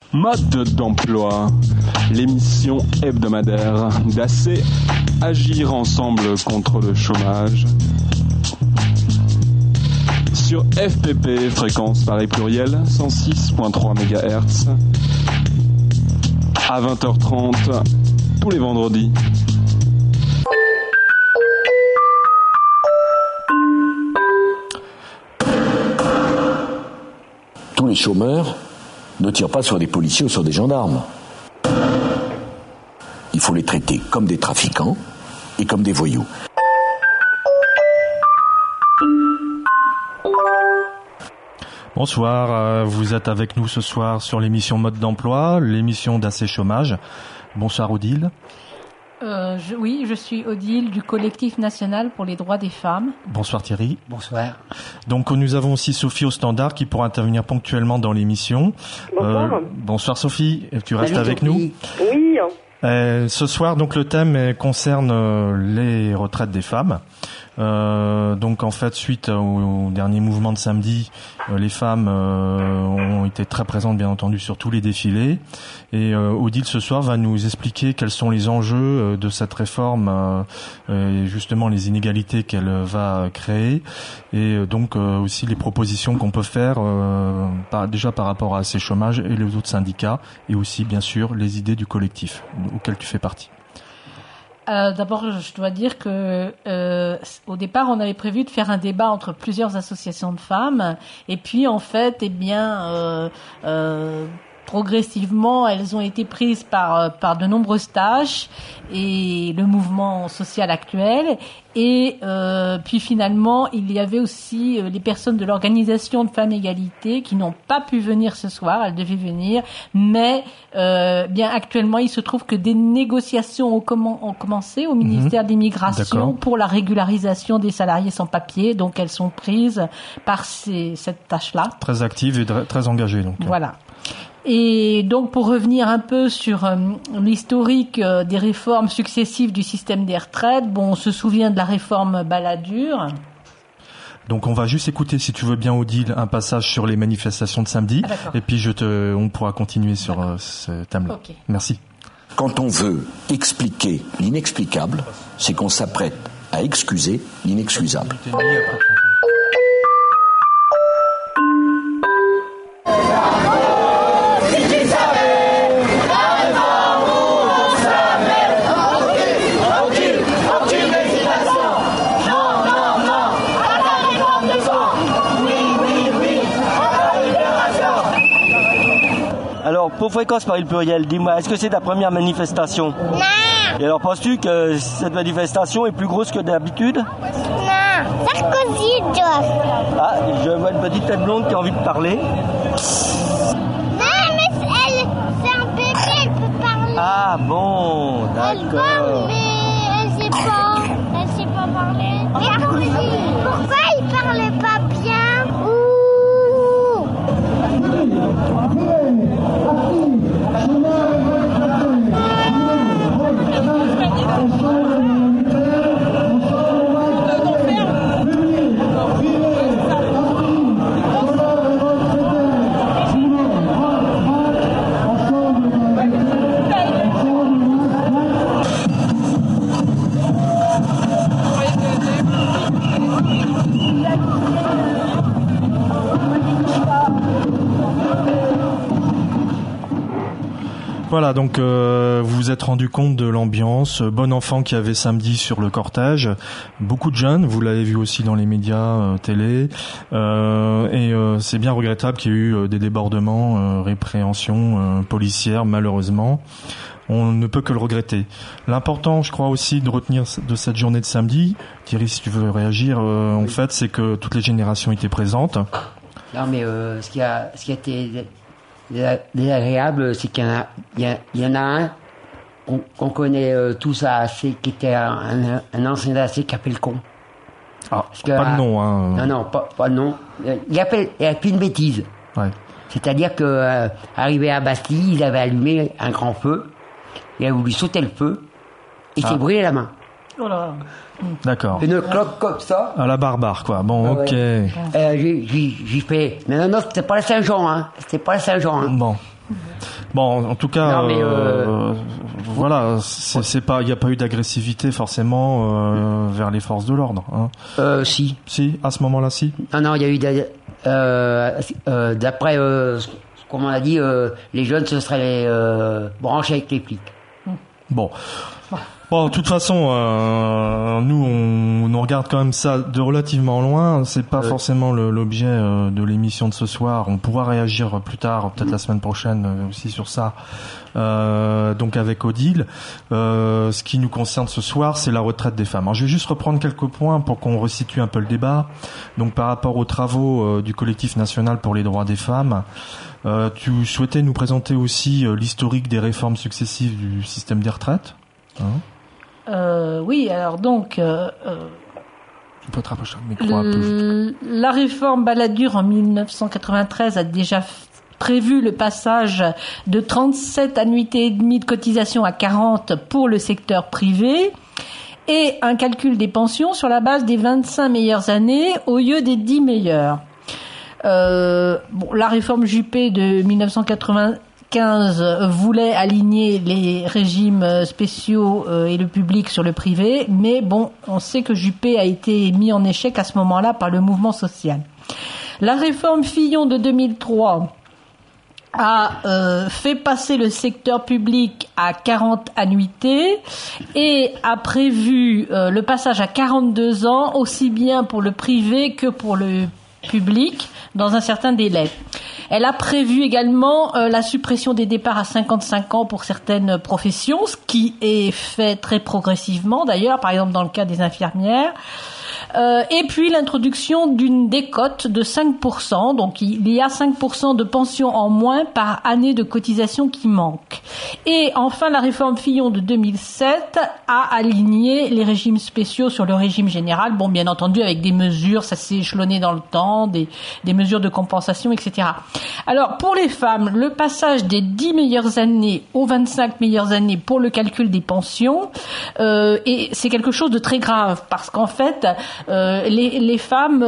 Mode d'emploi, l'émission hebdomadaire d'AC, agir ensemble contre le chômage. Sur FPP, fréquence Paris pluriel, 106.3 MHz, à 20h30, tous les vendredis. Tous les chômeurs ne tirent pas sur des policiers ou sur des gendarmes. Il faut les traiter comme des trafiquants et comme des voyous. Bonsoir, vous êtes avec nous ce soir sur l'émission Mode d'emploi, l'émission d'AC Chômage. Bonsoir Odile. Oui, je suis Odile du collectif national pour les droits des femmes. Bonsoir Thierry. Bonsoir. Donc nous avons aussi Sophie au standard qui pourra intervenir ponctuellement dans l'émission. Bonsoir. Bonsoir Sophie, tu restes avec nous? Oui. Ce soir, donc le thème concerne les retraites des femmes. Donc en fait, suite au dernier mouvement de samedi, les femmes ont été très présentes, bien entendu, sur tous les défilés. Et Odile ce soir va nous expliquer quels sont les enjeux de cette réforme, et justement les inégalités qu'elle va créer, et donc aussi les propositions qu'on peut faire déjà par rapport à ces chômages et les autres syndicats, et aussi bien sûr les idées du collectif auquel tu fais partie. D'abord, je dois dire que au départ, on avait prévu de faire un débat entre plusieurs associations de femmes, et puis en fait, progressivement, elles ont été prises par de nombreuses tâches et le mouvement social actuel. Et puis finalement, il y avait aussi les personnes de l'organisation de Femmes Égalité qui n'ont pas pu venir ce soir. Elles devaient venir, mais bien actuellement, il se trouve que des négociations ont commencé au ministère de l'Immigration pour la régularisation des salariés sans papier. Donc elles sont prises par cette tâche-là. Très actives et très engagées. Donc. Voilà. Et donc, pour revenir un peu sur l'historique des réformes successives du système des retraites, on se souvient de la réforme Balladur. Donc, on va juste écouter, si tu veux bien, Odile, un passage sur les manifestations de samedi, et puis on pourra continuer sur ce thème-là. Okay. Merci. Quand on veut expliquer l'inexplicable, c'est qu'on s'apprête à excuser l'inexcusable. Alors, pour fréquence Paris pluriel, dis-moi, est-ce que c'est ta première manifestation? Non. Et alors, penses-tu que cette manifestation est plus grosse que d'habitude? Non, Sarkozy, Joss. Ah, je vois une petite tête blonde qui a envie de parler. Non, mais c'est un bébé, elle peut parler. Ah bon, d'accord. Elle parle, mais elle sait pas parler. Sarkozy, pourquoi il parle pas bien? Voilà, donc vous vous êtes rendu compte de l'ambiance, bon enfant qu'il y avait samedi sur le cortège, beaucoup de jeunes, vous l'avez vu aussi dans les médias télé, et c'est bien regrettable qu'il y ait eu des débordements, répréhensions policières malheureusement. On ne peut que le regretter. L'important, je crois aussi, de retenir de cette journée de samedi, Thierry, si tu veux réagir, en fait, c'est que toutes les générations étaient présentes. Non, mais ce qui a été désagréable, c'est qu'il y en a un qu'on connaît tous à AC, qui était un ancien d'AC qui appelle con. Ah, pas de nom, hein. Non, pas de nom. Il a fait une bêtise. Ouais. C'est-à-dire que arrivé à Bastille, il avait allumé un grand feu, il a voulu sauter le feu, et il s'est brûlé la main. Oh là. D'accord. Une cloque comme ça. À la barbare, quoi. Bon, ok. Ouais. J'ai fait. Non, c'était pas la Saint-Jean, hein. C'était pas la Saint-Jean. Hein. Bon. Bon, en tout cas, Non, mais, voilà, c'est pas, il n'y a pas eu d'agressivité forcément vers les forces de l'ordre. Hein. Si. Si, à ce moment-là, si. Non, il y a eu d'après ce qu'on m'a dit, les jeunes se seraient branchés avec les flics. Bon. Bon, de toute façon, nous, on regarde quand même ça de relativement loin. C'est pas forcément l'objet de l'émission de ce soir. On pourra réagir plus tard, peut-être la semaine prochaine aussi sur ça. Donc avec Odile, ce qui nous concerne ce soir, c'est la retraite des femmes. Alors, je vais juste reprendre quelques points pour qu'on resitue un peu le débat. Donc par rapport aux travaux du collectif national pour les droits des femmes, tu souhaitais nous présenter aussi l'historique des réformes successives du système des retraites, hein? Oui, alors donc... Tu peux te rapprocher le micro un peu. La réforme Balladur en 1993 a déjà prévu le passage de 37 annuités et demie de cotisation à 40 pour le secteur privé et un calcul des pensions sur la base des 25 meilleures années au lieu des 10 meilleures. La réforme Juppé de 1995 voulait aligner les régimes spéciaux et le public sur le privé, mais bon, on sait que Juppé a été mis en échec à ce moment-là par le mouvement social. La réforme Fillon de 2003 a fait passer le secteur public à 40 annuités et a prévu le passage à 42 ans aussi bien pour le privé que pour le public dans un certain délai. Elle a prévu également la suppression des départs à 55 ans pour certaines professions, ce qui est fait très progressivement d'ailleurs, par exemple dans le cas des infirmières. Et puis l'introduction d'une décote de 5%, donc il y a 5% de pension en moins par année de cotisation qui manque. Et enfin la réforme Fillon de 2007 a aligné les régimes spéciaux sur le régime général, bon bien entendu avec des mesures, ça s'est échelonné dans le temps, des mesures de compensation, etc. Alors pour les femmes, le passage des 10 meilleures années aux 25 meilleures années pour le calcul des pensions, et c'est quelque chose de très grave parce qu'en fait les femmes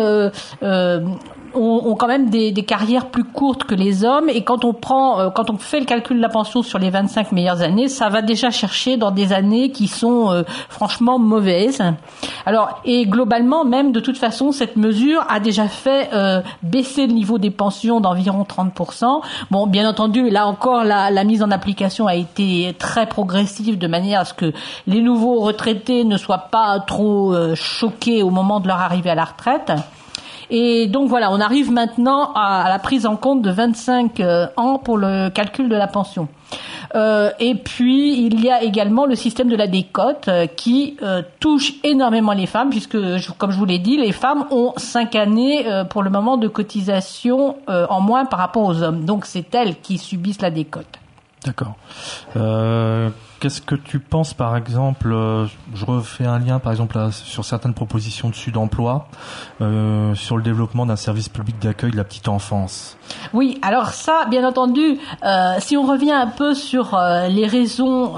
ont quand même des carrières plus courtes que les hommes et quand on fait le calcul de la pension sur les 25 meilleures années, ça va déjà chercher dans des années qui sont franchement mauvaises. Alors et globalement même de toute façon cette mesure a déjà fait baisser le niveau des pensions d'environ 30%. Bon bien entendu là encore la mise en application a été très progressive de manière à ce que les nouveaux retraités ne soient pas trop choqués au moment de leur arrivée à la retraite. Et donc voilà, on arrive maintenant à la prise en compte de 25 ans pour le calcul de la pension. Et puis il y a également le système de la décote qui touche énormément les femmes puisque, comme je vous l'ai dit, les femmes ont 5 années pour le moment de cotisation en moins par rapport aux hommes. Donc c'est elles qui subissent la décote. D'accord. Qu'est-ce que tu penses, par exemple, je refais un lien, par exemple, sur certaines propositions de Sud Emploi, sur le développement d'un service public d'accueil de la petite enfance. Oui, alors ça, bien entendu, si on revient un peu sur les raisons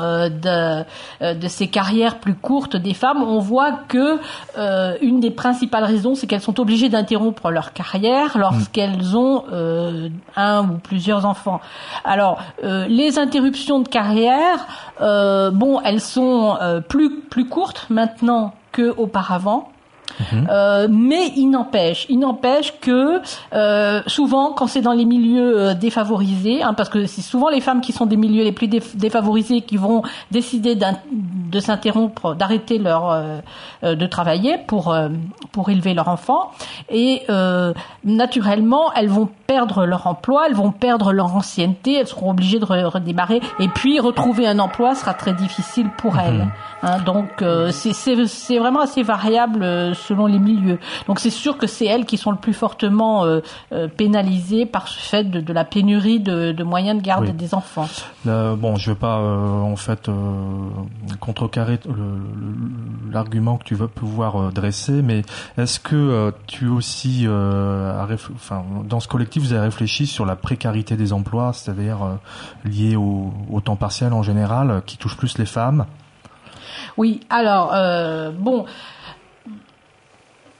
de ces carrières plus courtes des femmes, on voit que une des principales raisons, c'est qu'elles sont obligées d'interrompre leur carrière lorsqu'elles ont un ou plusieurs enfants. Alors, les interruptions de carrière, elles sont plus courtes maintenant qu'auparavant. Mais il n'empêche que souvent quand c'est dans les milieux défavorisés, parce que c'est souvent les femmes qui sont des milieux les plus défavorisés qui vont décider de s'interrompre, d'arrêter de travailler pour élever leur enfant, et naturellement elles vont perdre leur emploi, elles vont perdre leur ancienneté, elles seront obligées de redémarrer, et puis retrouver un emploi sera très difficile pour elles. Donc c'est vraiment assez variable selon les milieux. Donc c'est sûr que c'est elles qui sont le plus fortement pénalisées par ce fait de la pénurie de moyens de garde des enfants. Je veux pas contrecarrer l'argument que tu vas pouvoir dresser, mais est-ce que tu aussi dans ce collectif vous avez réfléchi sur la précarité des emplois, c'est-à-dire liée au temps partiel en général, qui touche plus les femmes? Oui, alors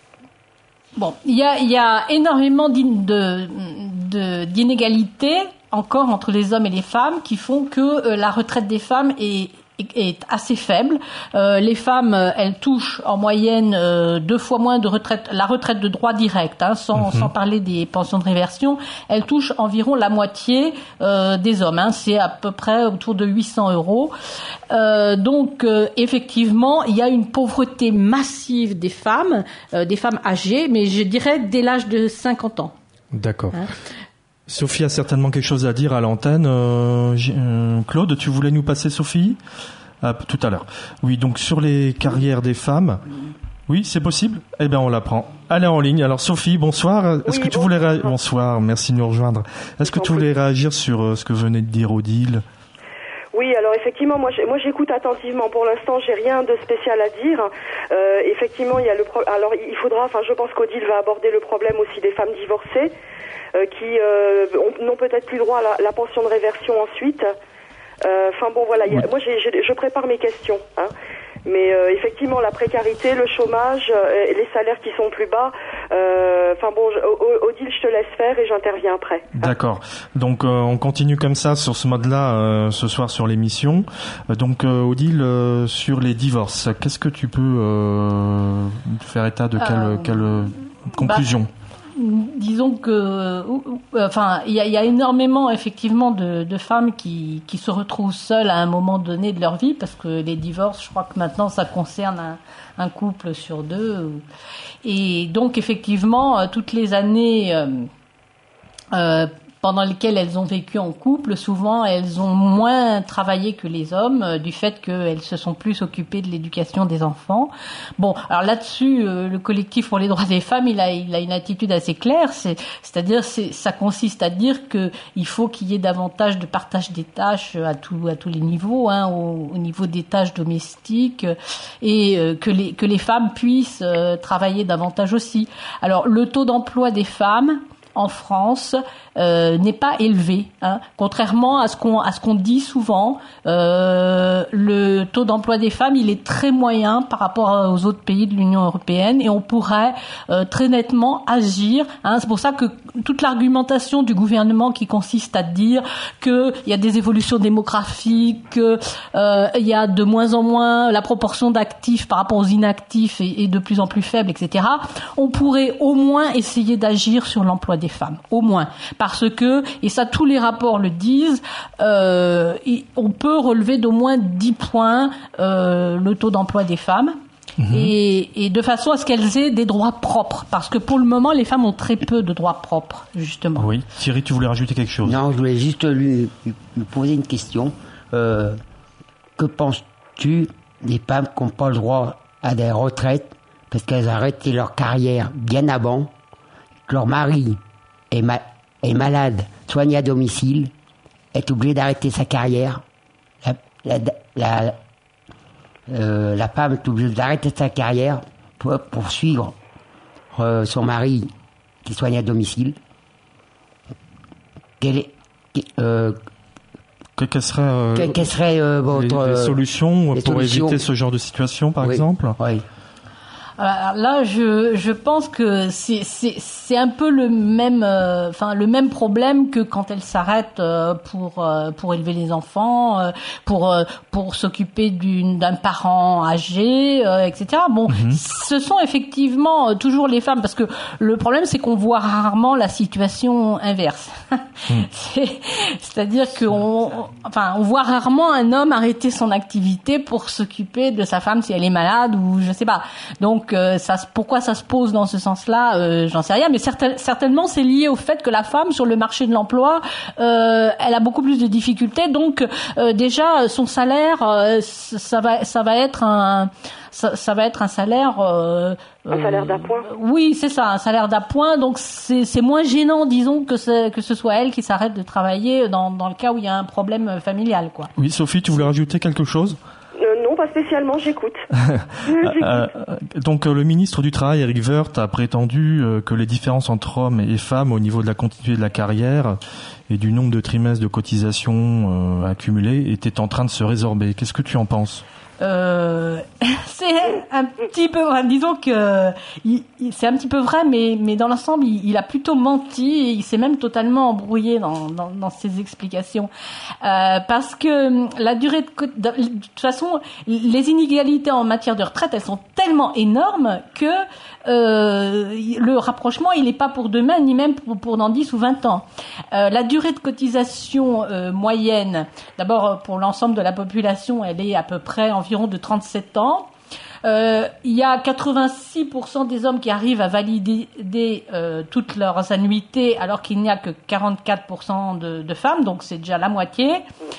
il y a énormément d'inégalités encore entre les hommes et les femmes qui font que la retraite des femmes est assez faible. Les femmes, elles touchent en moyenne 2 fois moins de retraite, la retraite de droit direct, sans parler des pensions de réversion. Elles touchent environ la moitié des hommes. C'est à peu près autour de 800 €. Donc, effectivement, il y a une pauvreté massive des femmes âgées, mais je dirais dès l'âge de 50 ans. D'accord. Sophie a certainement quelque chose à dire à l'antenne. Claude, tu voulais nous passer Sophie ? Tout à l'heure. Oui, donc sur les carrières des femmes. Oui, c'est possible ? Eh bien, on la prend. Elle est en ligne. Alors Sophie, bonsoir. Est-ce que tu voulais bonsoir, merci de nous rejoindre. Est-ce que tu voulais réagir sur ce que venait de dire Odile ? Oui, alors effectivement, moi j'écoute attentivement. Pour l'instant, j'ai rien de spécial à dire. Effectivement, il y a alors il faudra. Enfin, je pense qu'Odile va aborder le problème aussi des femmes divorcées qui n'ont peut-être plus droit à la pension de réversion ensuite. Enfin bon, voilà. Moi, je prépare mes questions. Mais effectivement, la précarité, le chômage, les salaires qui sont plus bas. Enfin bon, Odile, je te laisse faire et j'interviens après. D'accord. Donc on continue comme ça sur ce mode-là ce soir sur l'émission. Donc Odile, sur les divorces, qu'est-ce que tu peux faire état de quelle conclusion? Disons que, il y a énormément effectivement de femmes qui se retrouvent seules à un moment donné de leur vie, parce que les divorces, je crois que maintenant ça concerne un couple sur 2, et donc effectivement toutes les années pendant lesquelles elles ont vécu en couple, souvent elles ont moins travaillé que les hommes, du fait qu'elles se sont plus occupées de l'éducation des enfants. Bon, alors là-dessus, le collectif pour les droits des femmes, il a une attitude assez claire, ça consiste à dire que il faut qu'il y ait davantage de partage des tâches à tous les niveaux, au niveau des tâches domestiques, et que les femmes puissent travailler davantage aussi. Alors le taux d'emploi des femmes en France n'est pas élevé, contrairement à ce qu'on dit souvent. Le taux d'emploi des femmes, il est très moyen par rapport aux autres pays de l'Union européenne, et on pourrait très nettement agir. C'est pour ça que toute l'argumentation du gouvernement qui consiste à dire que il y a des évolutions démographiques, que il y a de moins en moins la proportion d'actifs par rapport aux inactifs est de plus en plus faible, etc. On pourrait au moins essayer d'agir sur l'emploi des femmes, au moins, parce que, et ça tous les rapports le disent, on peut relever d'au moins 10 points le taux d'emploi des femmes, et de façon à ce qu'elles aient des droits propres, parce que pour le moment les femmes ont très peu de droits propres, justement. Oui, Thierry, tu voulais rajouter quelque chose? Non, je voulais juste lui poser une question. Que penses-tu des femmes qui n'ont pas le droit à des retraites parce qu'elles ont arrêté leur carrière bien avant, que leur mari est malade, soigné à domicile, est obligé d'arrêter sa carrière, la femme est obligée d'arrêter sa carrière pour poursuivre son mari qui soigne à domicile. Quelle serait votre les solutions pour éviter ce genre de situation, par exemple? Oui. Alors là, je pense que c'est un peu le même problème que quand elle s'arrête pour élever les enfants, pour s'occuper d'un parent âgé, etc. Bon, ce sont effectivement toujours les femmes, parce que le problème c'est qu'on voit rarement la situation inverse. C'est-à-dire on voit rarement un homme arrêter son activité pour s'occuper de sa femme si elle est malade ou je sais pas. Donc pourquoi ça se pose dans ce sens-là, j'en sais rien, mais certainement c'est lié au fait que la femme sur le marché de l'emploi, elle a beaucoup plus de difficultés, donc déjà son salaire, ça va être un salaire. Un salaire d'appoint. Oui, c'est ça, un salaire d'appoint. Donc c'est moins gênant, disons, que ce soit elle qui s'arrête de travailler dans le cas où il y a un problème familial, quoi. Oui, Sophie, tu voulais rajouter quelque chose? Non, pas spécialement, j'écoute. Donc le ministre du Travail, Éric Woerth, a prétendu que les différences entre hommes et femmes au niveau de la continuité de la carrière et du nombre de trimestres de cotisation accumulés étaient en train de se résorber. Qu'est-ce que tu en penses? C'est un petit peu, disons que c'est un petit peu vrai, mais dans l'ensemble, il a plutôt menti et il s'est même totalement embrouillé dans ses explications, parce que la durée de toute façon, les inégalités en matière de retraite, elles sont tellement énormes que le rapprochement, il n'est pas pour demain, ni même pour dans 10 ou 20 ans. La durée de cotisation moyenne, d'abord pour l'ensemble de la population, elle est à peu près environ de 37 ans. Il y a 86% des hommes qui arrivent à valider toutes leurs annuités, alors qu'il n'y a que 44% de femmes, donc c'est déjà la moitié.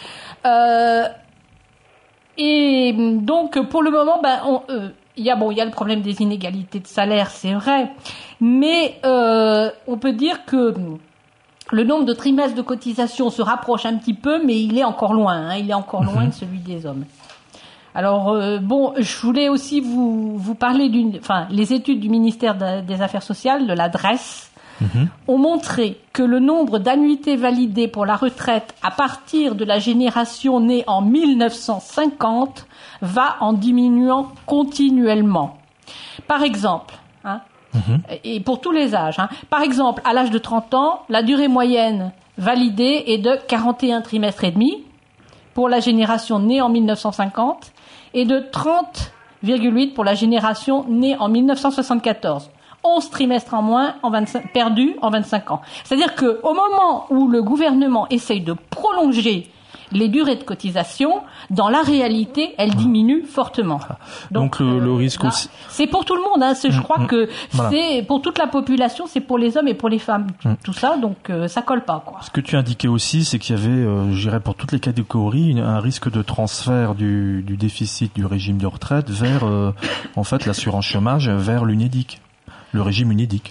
Et donc pour le moment, il y a le problème des inégalités de salaire, c'est vrai, mais on peut dire que le nombre de trimestres de cotisation se rapproche un petit peu, mais il est encore loin, il est encore loin de celui des hommes. Alors je voulais aussi vous parler les études du ministère des Affaires sociales, de la DREES, ont montré que le nombre d'annuités validées pour la retraite à partir de la génération née en 1950 va en diminuant continuellement. Par exemple, et pour tous les âges, par exemple, à l'âge de 30 ans, la durée moyenne validée est de 41 trimestres et demi pour la génération née en 1950 et de 30,8 pour la génération née en 1974. 11 trimestres en moins perdus en 25 ans. C'est-à-dire qu'au moment où le gouvernement essaye de prolonger les durées de cotisation, dans la réalité, elles diminuent fortement. Donc le risque aussi... C'est pour tout le monde. Je crois que c'est pour toute la population, c'est pour les hommes et pour les femmes. Tout ça, donc ça colle pas, quoi. Ce que tu indiquais aussi, c'est qu'il y avait, je dirais pour toutes les catégories, un risque de transfert du déficit du régime de retraite vers, en fait, l'assurance chômage vers l'UNEDIC. Le régime UNEDIC.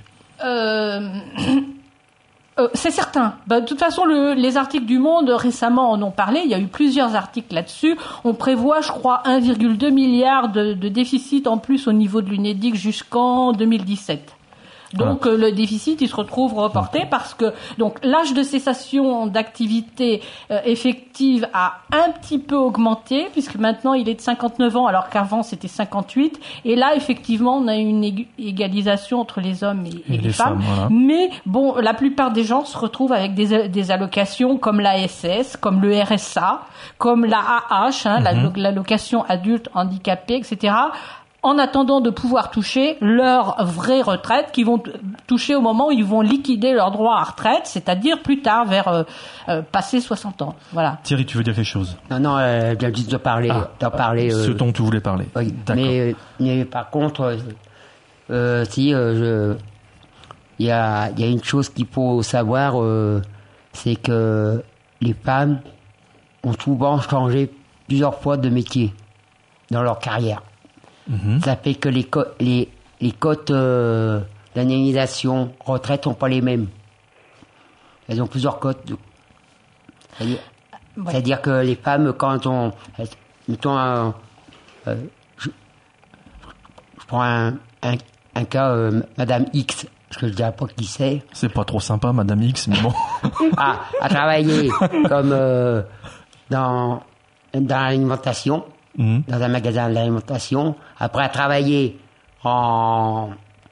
C'est certain. De toute façon, les articles du Monde récemment en ont parlé. Il y a eu plusieurs articles là-dessus. On prévoit, je crois, 1,2 milliard de déficit en plus au niveau de l'UNEDIC jusqu'en 2017. Donc le déficit, il se retrouve reporté parce que donc l'âge de cessation d'activité effective a un petit peu augmenté puisque maintenant il est de 59 ans alors qu'avant c'était 58 et là effectivement on a une égalisation entre les hommes et les femmes. Voilà. Mais bon, la plupart des gens se retrouvent avec des allocations comme l'ASS, comme le RSA, comme la AH, l'allocation adulte handicapé, etc., en attendant de pouvoir toucher leur vraie retraite, qui vont toucher au moment où ils vont liquider leurs droits à retraite, c'est-à-dire plus tard, vers passer 60 ans. Voilà. Thierry, tu veux dire quelque chose? Non, je viens juste d'en parler. Ce dont tu voulais parler. Oui, d'accord. Mais par contre, il y a une chose qu'il faut savoir, c'est que les femmes ont souvent changé plusieurs fois de métier dans leur carrière. Ça fait que les cotes d'indemnisation retraite sont pas les mêmes. Elles ont plusieurs cotes. C'est-à-dire que les femmes, quand mettons je prends un cas, Madame X, parce que je dirais pas qui c'est. C'est pas trop sympa, Madame X, mais bon. À travailler comme dans l'alimentation. Dans un magasin de l'alimentation, après à travailler en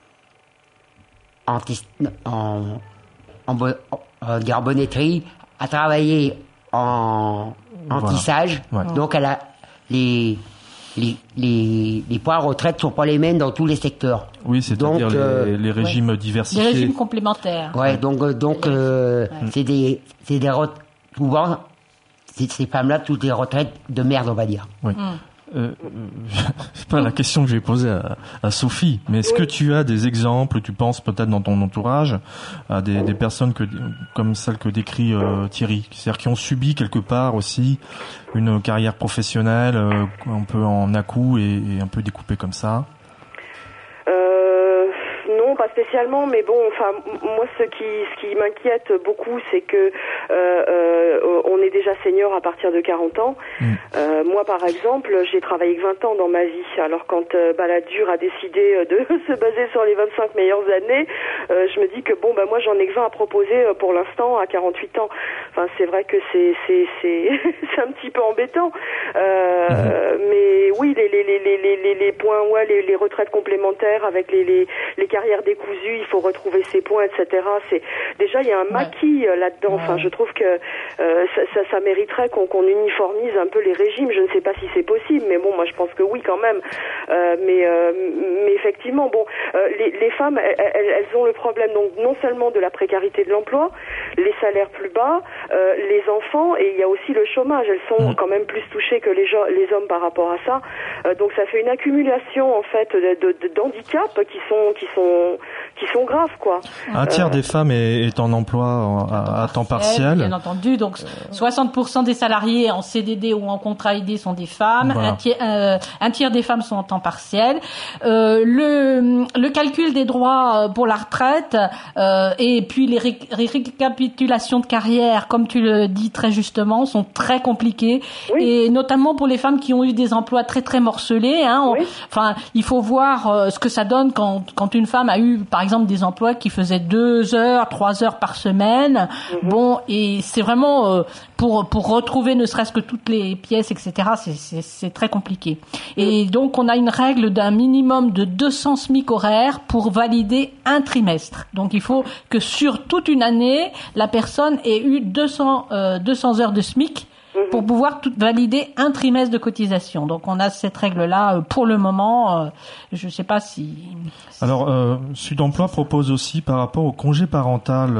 bonneterie, à travailler en tissage. Ouais. Donc elle a les points de retraite sont pas les mêmes dans tous les secteurs. Oui, c'est-à-dire les régimes diversifiés. Les régimes complémentaires. Ouais, donc c'est des souvent ces femmes-là, toutes des retraites de merde, on va dire. Oui. C'est pas la question que je vais poser à Sophie, mais est-ce que tu as des exemples, tu penses peut-être dans ton entourage, à des personnes comme celle que décrit Thierry, c'est-à-dire qui ont subi quelque part aussi une carrière professionnelle un peu en à-coups et un peu découpée comme ça? Non, pas spécialement, mais bon, enfin, moi, ce qui m'inquiète beaucoup, c'est que on est déjà senior à partir de 40 ans. Moi, par exemple, j'ai travaillé que 20 ans dans ma vie. Alors, quand Balladur a décidé de se baser sur les 25 meilleures années, je me dis que bon, moi, j'en ai que 20 à proposer pour l'instant à 48 ans. Enfin, c'est vrai que c'est un petit peu embêtant. Mais oui, les points, ouais, les retraites complémentaires avec les carrières décousues, il faut retrouver ces points, etc. C'est déjà, il y a un maquis là-dedans. Enfin, je trouve que ça mériterait qu'on uniformise un peu les régimes. Je ne sais pas si c'est possible, mais bon, moi je pense que oui quand même. Mais effectivement, bon, les femmes, elles ont le problème donc non seulement de la précarité de l'emploi, les salaires plus bas, les enfants, et il y a aussi le chômage. Elles sont quand même plus touchées que les hommes par rapport à ça. Donc ça fait une accumulation en fait d'handicaps qui sont graves, quoi. Un tiers des femmes est en emploi à temps partiel. Bien entendu, donc 60% des salariés en CDD ou en contrat aidé sont des femmes. Voilà. Un tiers des femmes sont en temps partiel. Le calcul des droits pour la retraite et puis les récapitulations de carrière, comme tu le dis très justement, sont très compliquées, et notamment pour les femmes qui ont eu des emplois très très morcelés. Enfin, il faut voir ce que ça donne quand une femme a eu, par exemple, des emplois qui faisaient 2 heures, 3 heures par semaine. Bon, et c'est vraiment pour retrouver ne serait-ce que toutes les pièces, etc. C'est très compliqué. Et donc, on a une règle d'un minimum de 200 SMIC horaires pour valider un trimestre. Donc, il faut que sur toute une année, la personne ait eu 200 heures de SMIC pour pouvoir valider un trimestre de cotisation. Donc on a cette règle-là pour le moment. Je ne sais pas si... Alors, Sud Emploi propose aussi par rapport au congé parental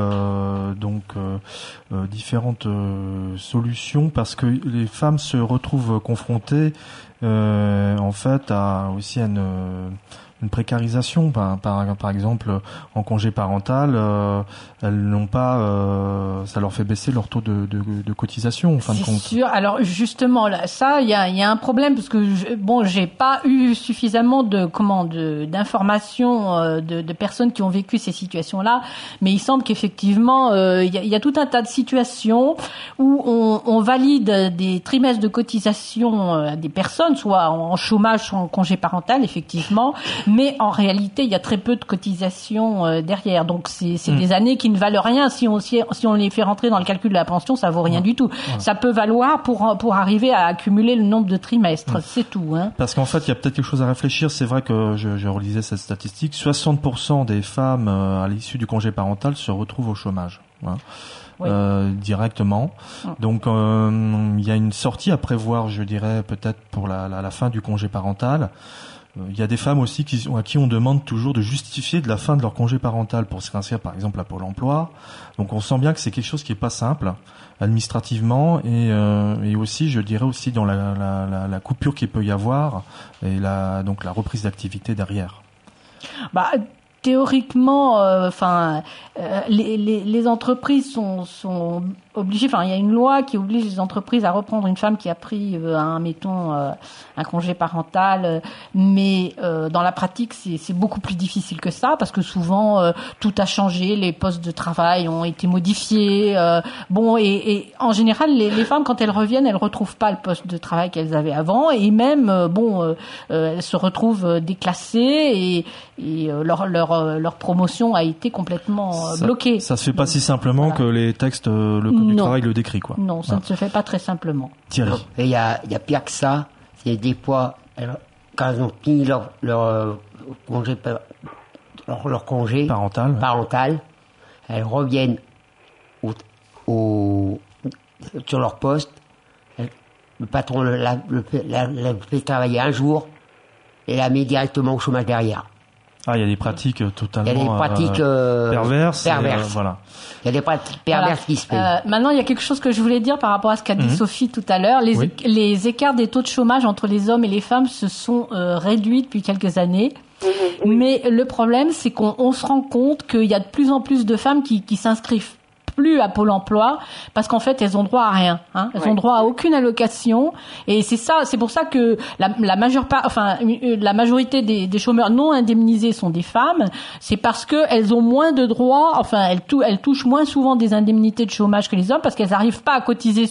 différentes solutions, parce que les femmes se retrouvent confrontées en fait à une précarisation. Par exemple, en congé parental, elles n'ont pas, ça leur fait baisser leur taux de cotisation en fin de compte. C'est sûr. Alors justement, là, ça, il y a un problème, parce que j'ai pas eu suffisamment d'informations de personnes qui ont vécu ces situations-là, mais il semble qu'effectivement, il y a tout un tas de situations où on valide des trimestres de cotisation à des personnes, soit en chômage, soit en congé parental, effectivement. Mais en réalité, il y a très peu de cotisations derrière. Donc c'est des années qui ne valent rien. Si on les fait rentrer dans le calcul de la pension, ça vaut rien du tout. Ça peut valoir pour arriver à accumuler le nombre de trimestres. C'est tout. Parce qu'en fait, il y a peut-être quelque chose à réfléchir. C'est vrai que je relisais cette statistique. 60% des femmes à l'issue du congé parental se retrouvent au chômage. Directement. Donc il y a une sortie à prévoir, je dirais, peut-être pour la fin du congé parental. Il y a des femmes aussi à qui on demande toujours de justifier de la fin de leur congé parental pour s'inscrire par exemple à Pôle emploi. Donc on sent bien que c'est quelque chose qui est pas simple administrativement, et aussi, je dirais aussi, dans la coupure qu'il peut y avoir et donc la reprise d'activité derrière. Théoriquement, les entreprises sont obligées. Enfin, il y a une loi qui oblige les entreprises à reprendre une femme qui a pris un congé parental, mais dans la pratique, c'est beaucoup plus difficile que ça, parce que souvent tout a changé, les postes de travail ont été modifiés. Et en général, les femmes, quand elles reviennent, elles retrouvent pas le poste de travail qu'elles avaient avant, et même elles se retrouvent déclassées, et leur promotion a été complètement bloquée. Ça se fait pas si simplement que les textes, le code du travail le décrit, quoi. Non, ça ne se fait pas très simplement. Thierry. Et il y a pire que ça. C'est des fois, quand elles ont fini leur congé parental, elles reviennent sur leur poste. Le patron la fait travailler un jour et la met directement au chômage derrière. Il y a des pratiques totalement perverses. Voilà. Il y a des pratiques perverses qui se font. Maintenant, il y a quelque chose que je voulais dire par rapport à ce qu'a dit Sophie tout à l'heure. Les écarts des taux de chômage entre les hommes et les femmes se sont réduits depuis quelques années. Mais le problème, c'est qu'on se rend compte qu'il y a de plus en plus de femmes qui s'inscrivent plus à Pôle emploi parce qu'en fait elles ont droit à rien, hein. Elles ont droit à aucune allocation, et c'est pour ça que la majorité des chômeurs non indemnisés sont des femmes. C'est parce que elles ont moins de droits, enfin elles touchent moins souvent des indemnités de chômage que les hommes parce qu'elles n'arrivent pas à cotiser,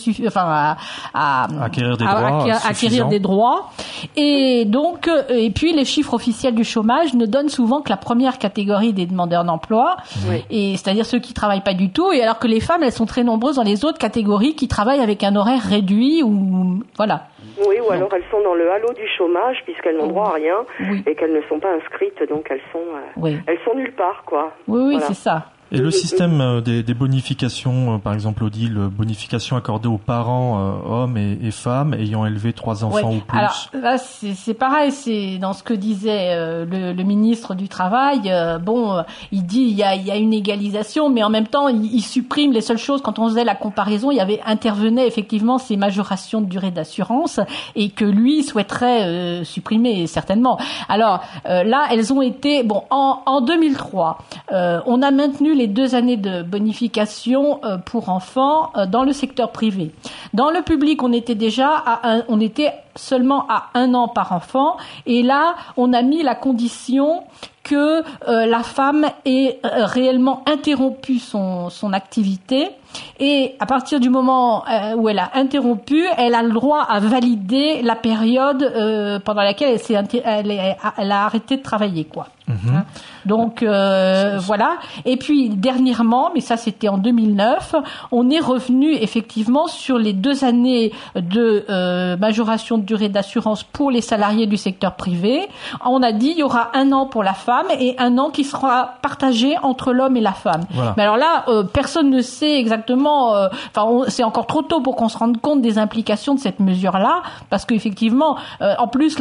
à acquérir des droits. Et donc, et puis les chiffres officiels du chômage ne donnent souvent que la première catégorie des demandeurs d'emploi, et c'est-à-dire ceux qui travaillent pas du tout, et alors que les femmes, elles sont très nombreuses dans les autres catégories qui travaillent avec un horaire réduit ou voilà. Oui, ou alors elles sont dans le halo du chômage puisqu'elles n'ont droit à rien et qu'elles ne sont pas inscrites, donc elles sont nulle part, quoi. Oui, voilà. C'est ça. Et le système des bonifications, par exemple, Odile, bonifications accordées aux parents, hommes et femmes, ayant élevé 3 enfants ou plus. Alors là, c'est pareil, c'est dans ce que disait le ministre du Travail. Il dit il y a une égalisation, mais en même temps, il supprime les seules choses. Quand on faisait la comparaison, intervenaient effectivement ces majorations de durée d'assurance, et que lui souhaiterait supprimer certainement. Alors là, elles ont été en 2003, on a maintenu les 2 années de bonification pour enfants dans le secteur privé. Dans le public, on était seulement à 1 an par enfant, et là, on a mis la condition que la femme ait réellement interrompu son activité, et à partir du moment où elle a interrompu, elle a le droit à valider la période pendant laquelle elle a arrêté de travailler, quoi. Hein? Donc voilà. Et puis dernièrement, mais ça c'était en 2009, on est revenu effectivement sur les 2 années de majoration de durée d'assurance pour les salariés du secteur privé. On a dit il y aura 1 an pour la femme et 1 an qui sera partagé entre l'homme et la femme. Voilà. Mais alors là, personne ne sait exactement. C'est encore trop tôt pour qu'on se rende compte des implications de cette mesure-là, parce qu'effectivement, en plus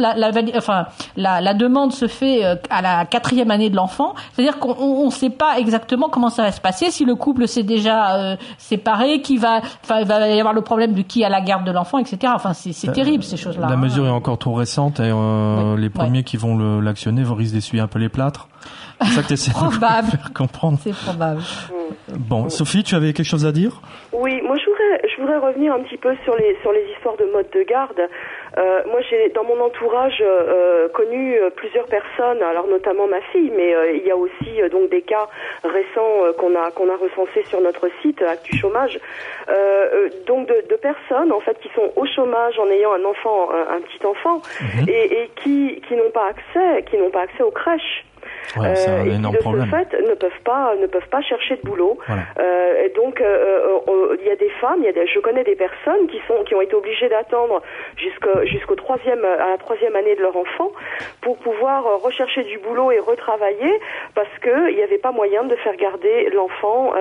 la demande se fait à la 4e année de l'enfant, c'est-à-dire qu'on ne sait pas exactement comment ça va se passer, si le couple s'est déjà séparé, il va y avoir le problème de qui a la garde de l'enfant, etc. Enfin, c'est terrible ces choses-là. La mesure est encore trop récente, et les premiers qui vont l'actionner vont risquer d'essuyer un peu les plâtres. C'est ça que tu essaies de faire comprendre. C'est probable. Bon, Sophie, tu avais quelque chose à dire ? Oui, moi je voudrais revenir un petit peu sur les histoires de mode de garde. Moi j'ai dans mon entourage connu plusieurs personnes, alors notamment ma fille, mais il y a aussi donc des cas récents qu'on a recensés sur notre site Actu Chômage, donc de personnes en fait qui sont au chômage en ayant un petit enfant, et qui n'ont pas accès aux crèches. C'est un énorme problème. Et qui de ce fait ne peuvent pas chercher de boulot. Voilà. Et donc il y a des femmes, je connais des personnes qui ont été obligées d'attendre jusqu'au à la 3e année de leur enfant pour pouvoir rechercher du boulot et retravailler, parce que il n'y avait pas moyen de faire garder l'enfant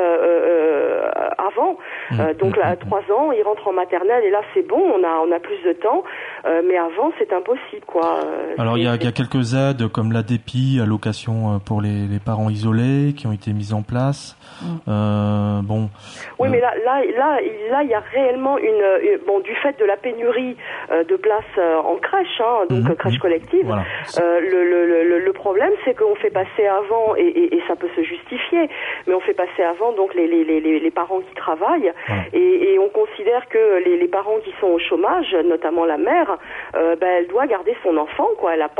avant. Donc là, à 3 ans, il rentre en maternelle et là c'est bon, on a plus de temps, mais avant c'est impossible, quoi. Alors il y a quelques aides comme l'ADEPI, allocation pour les parents isolés, qui ont été mises en place. Oui, mais là il y a réellement du fait de la pénurie de places en crèche, donc crèche collective. Voilà. Le problème, c'est qu'on fait passer avant, et ça peut se justifier, mais on fait passer avant donc les parents qui travaillent, et on considère que les parents qui sont au chômage, notamment la mère, elle doit garder son enfant, quoi. Elle a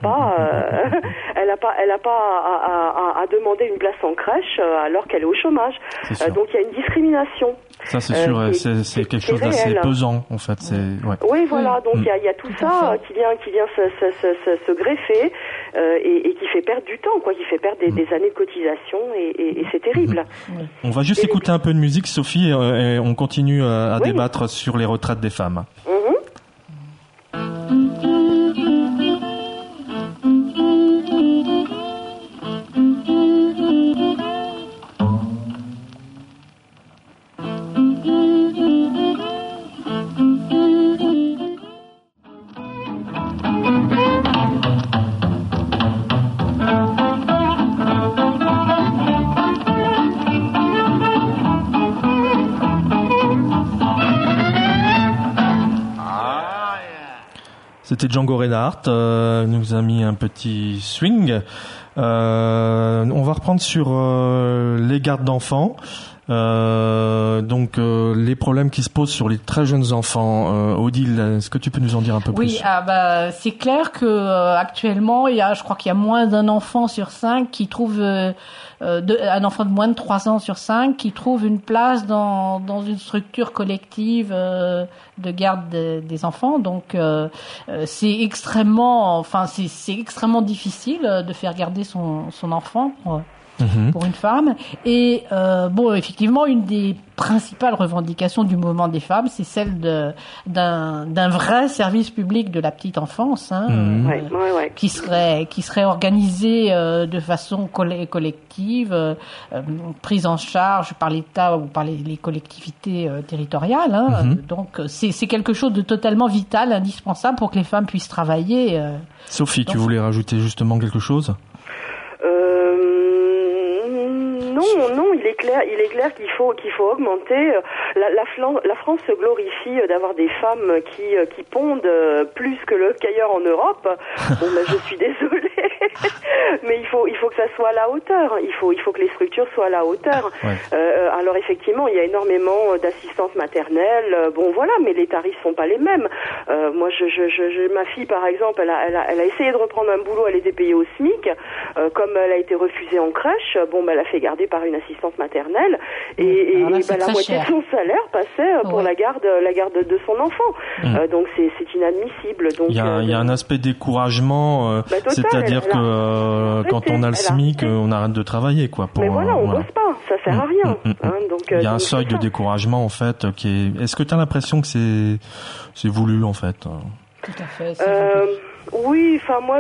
pas à demander une place en crèche alors qu'elle est au chômage. Donc il y a une discrimination. Ça c'est sûr, c'est quelque chose d'assez pesant en fait. Oui, voilà. Donc il y a tout ça qui vient se greffer et qui fait perdre du temps, quoi, qui fait perdre des années de cotisation, et c'est terrible. On va juste écouter un peu de musique, Sophie, et on continue à débattre sur les retraites des femmes. C'était Django Reinhardt, nous a mis un petit swing. On va reprendre sur les gardes d'enfants. Donc les problèmes qui se posent sur les très jeunes enfants. Odile, est-ce que tu peux nous en dire un peu plus? Oui, c'est clair que actuellement, je crois qu'il y a moins d'un enfant sur 5 qui trouve un enfant de moins de 3 ans sur 5 qui trouve une place dans une structure collective de garde des enfants. Donc c'est extrêmement difficile de faire garder son enfant pour une femme. Et effectivement, une des principales revendications du mouvement des femmes, c'est celle d'un vrai service public de la petite enfance, qui serait organisé de façon collective, prise en charge par l'État ou par les collectivités territoriales. Donc c'est quelque chose de totalement vital, indispensable pour que les femmes puissent travailler. Sophie, tu voulais rajouter justement quelque chose? Non, il est clair qu'il faut augmenter. La France se glorifie d'avoir des femmes qui pondent plus qu'ailleurs en Europe. Je suis désolée, mais il faut que ça soit à la hauteur. Il faut que les structures soient à la hauteur. Ouais. Alors effectivement, il y a énormément d'assistantes maternelles. Mais les tarifs sont pas les mêmes. Moi, ma fille, par exemple, elle a essayé de reprendre un boulot, elle était payée au SMIC. Comme elle a été refusée en crèche, elle a fait garder par une assistante maternelle et la moitié de son salaire passait pour la garde de son enfant. Donc c'est inadmissible. Donc il y a un aspect découragement, c'est-à-dire que quand on a le SMIC, on arrête de travailler, quoi. Mais on bosse pas, ça sert à rien. Donc il y a un seuil de découragement en fait qui est. Est-ce que tu as l'impression que c'est voulu en fait? Tout à fait. Oui, moi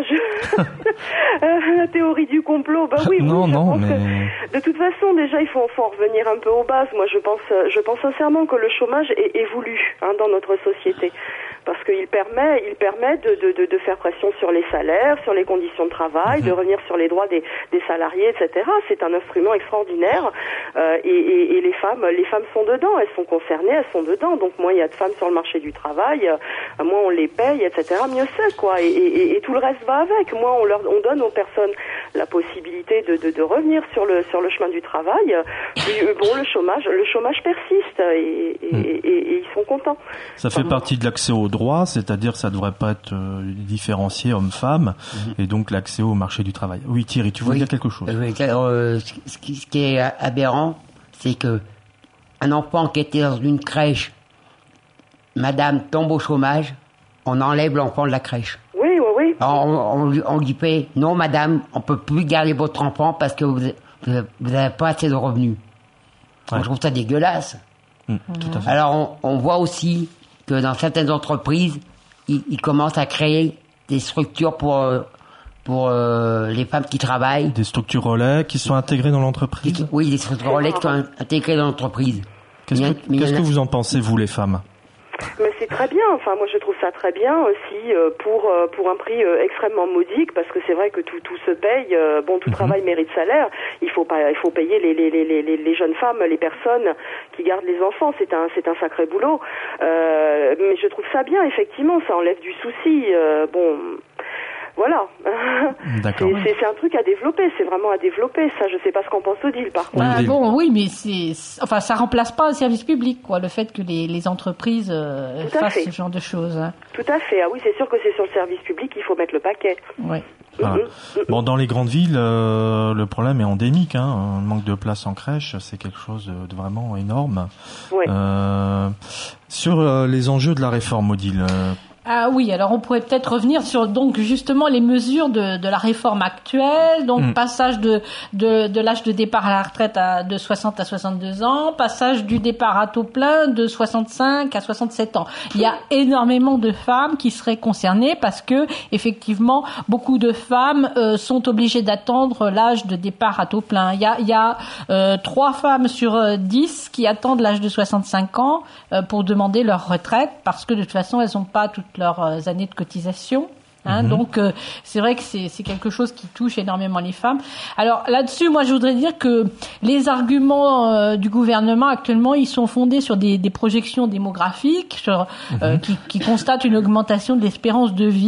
la théorie du complot, oui. Non, mais de toute façon, déjà, il faut en revenir un peu aux bases. Moi, je pense sincèrement que le chômage est voulu dans notre société. Parce qu'il permet de faire pression sur les salaires, sur les conditions de travail, de revenir sur les droits des salariés, etc. C'est un instrument extraordinaire, et les femmes sont dedans, elles sont concernées, elles sont dedans. Donc moins il y a de femmes sur le marché du travail, moins on les paye, etc. Mieux c'est, quoi. Et tout le reste va avec. Moins on donne aux personnes la possibilité de revenir sur le chemin du travail. Puis, le chômage persiste et ils sont contents. Ça fait partie de l'accès aux droits, c'est-à-dire ça devrait pas être différencié homme-femme, et donc l'accès au marché du travail. Oui, Thierry, tu voulais dire quelque chose? Ce qui est aberrant, c'est que un enfant qui était dans une crèche, madame tombe au chômage, on enlève l'enfant de la crèche. Oui. Alors, on lui paye, non madame, on peut plus garder votre enfant parce que vous n'avez pas assez de revenus. Ouais. Je trouve ça dégueulasse. Tout à fait. Alors on voit aussi que dans certaines entreprises, ils commencent à créer des structures pour les femmes qui travaillent. Des structures relais qui sont intégrées dans l'entreprise? Oui, des structures relais qui sont intégrées dans l'entreprise. Qu'est-ce que vous en pensez, vous, les femmes? Mais c'est très bien. Moi, je trouve ça très bien aussi pour un prix extrêmement modique, parce que c'est vrai que tout se paye. Tout travail mérite salaire. Il faut payer les jeunes femmes, les personnes qui gardent les enfants. C'est un sacré boulot. Mais je trouve ça bien. Effectivement, ça enlève du souci. Voilà. D'accord. C'est un truc à développer, c'est vraiment à développer. Ça, je sais pas ce qu'en pense Odile, par contre. Oui, mais ça remplace pas un service public, quoi. Le fait que les entreprises fassent ce genre de choses. Tout à fait. Ah oui, c'est sûr que c'est sur le service public qu'il faut mettre le paquet. Oui. Bon, dans les grandes villes, le problème est endémique. Un manque de place en crèche, c'est quelque chose de vraiment énorme. Oui. Sur les enjeux de la réforme, Odile. Ah oui, alors on pourrait peut-être revenir sur donc justement les mesures de la réforme actuelle, donc passage de l'âge de départ à la retraite de 60 à 62 ans, passage du départ à taux plein de 65 à 67 ans. Il y a énormément de femmes qui seraient concernées parce que effectivement beaucoup de femmes sont obligées d'attendre l'âge de départ à taux plein. Il y a 3 femmes sur 10 qui attendent l'âge de 65 ans pour demander leur retraite parce que de toute façon elles n'ont pas toutes leurs années de cotisation. Donc c'est vrai que c'est quelque chose qui touche énormément les femmes. Alors là-dessus, moi je voudrais dire que les arguments du gouvernement actuellement, ils sont fondés sur des projections démographiques qui constatent une augmentation de l'espérance de vie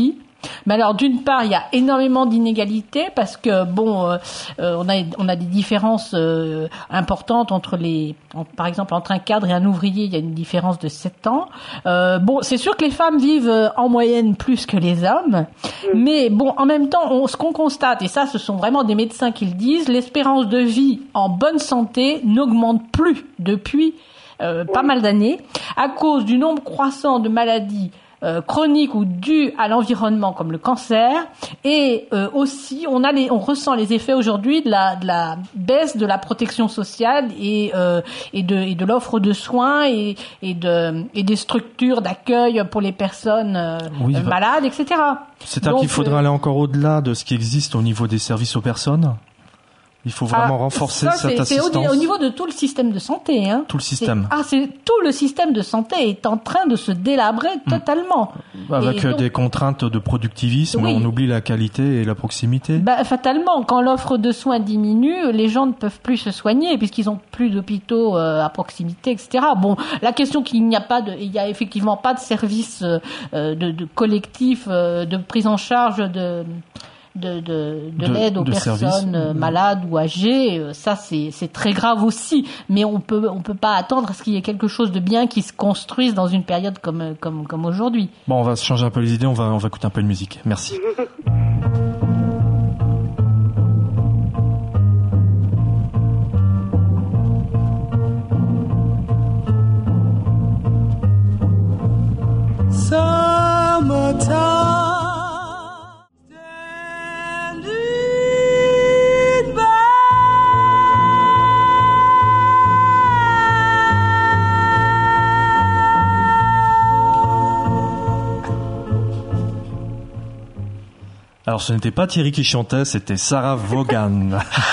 Mais alors, d'une part, il y a énormément d'inégalités parce que on a des différences importantes par exemple, entre un cadre et un ouvrier, il y a une différence de 7 ans. C'est sûr que les femmes vivent en moyenne plus que les hommes, mais en même temps, ce qu'on constate, et ça, ce sont vraiment des médecins qui le disent, l'espérance de vie en bonne santé n'augmente plus depuis pas mal d'années à cause du nombre croissant de maladies chroniques ou dues à l'environnement comme le cancer, et aussi on ressent les effets aujourd'hui de la baisse de la protection sociale et de l'offre de soins et des structures d'accueil pour les personnes malades, etc. C'est-à-dire qu'il faudrait aller encore au-delà de ce qui existe au niveau des services aux personnes. Il faut vraiment renforcer cette assistance. C'est au niveau de tout le système de santé. Hein. Tout le système. Tout le système de santé est en train de se délabrer totalement. Avec des contraintes de productivisme, on oublie la qualité et la proximité. Fatalement, quand l'offre de soins diminue, les gens ne peuvent plus se soigner puisqu'ils n'ont plus d'hôpitaux à proximité, etc. La question qu'il n'y a effectivement pas de service de collectif de prise en charge de l'aide aux personnes malades ou âgées, ça c'est très grave aussi, mais on peut pas attendre à ce qu'il y ait quelque chose de bien qui se construise dans une période comme aujourd'hui. On va se changer un peu les idées, on va écouter un peu de musique. Merci. Summertime. Alors, ce n'était pas Thierry qui chantait, c'était Sarah Vaughan.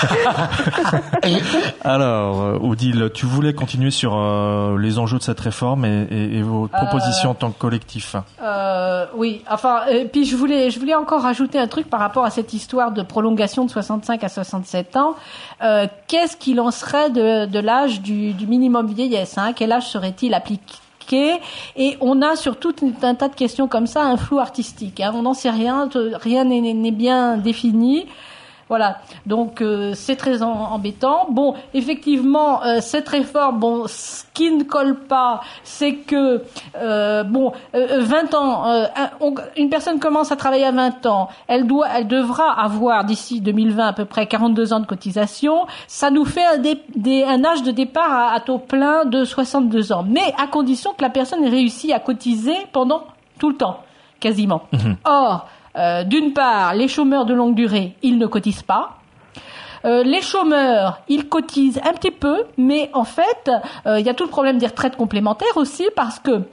Alors, Odile, tu voulais continuer sur les enjeux de cette réforme et vos propositions en tant que collectif. Oui, puis je voulais encore rajouter un truc par rapport à cette histoire de prolongation de 65 à 67 ans. Qu'est-ce qu'il en serait de l'âge du minimum vieillesse, hein? Quel âge serait-il appliqué? Et on a sur tout un tas de questions comme ça un flou artistique. Hein. On n'en sait rien, rien n'est bien défini. Voilà, donc c'est très embêtant. Effectivement, cette réforme, ce qui ne colle pas, c'est que 20 ans, une personne commence à travailler à 20 ans, elle devra avoir d'ici 2020 à peu près 42 ans de cotisation. Ça nous fait un âge de départ à taux plein de 62 ans, mais à condition que la personne ait réussi à cotiser pendant tout le temps, quasiment. Or, d'une part, les chômeurs de longue durée, ils ne cotisent pas. Les chômeurs, ils cotisent un petit peu, mais en fait, il y a tout le problème des retraites complémentaires aussi, parce que